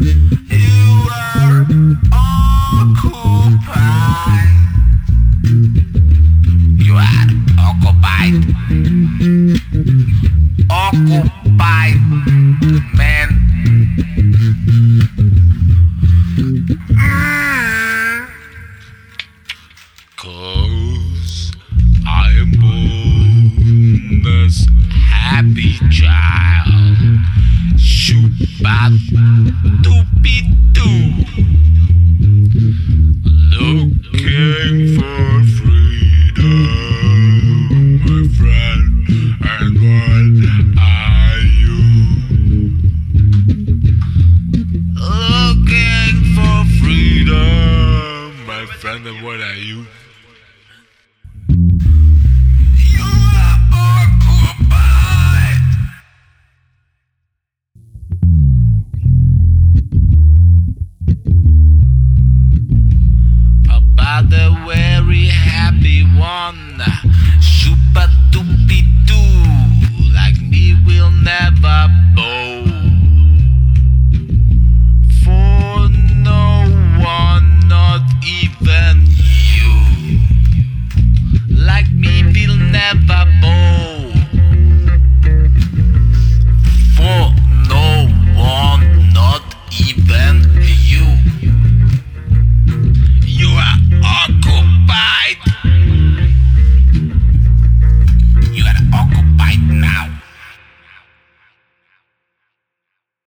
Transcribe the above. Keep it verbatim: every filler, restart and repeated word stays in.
You are occupied. You are occupied. Occupied, man. Mm. Cause I am born this happy child. Shubat doopy doo. Looking for freedom, my friend, and what are you? Looking for freedom, my friend, and what are you? You are occupied. About the very happy one, Shuba doopy doo, like me will never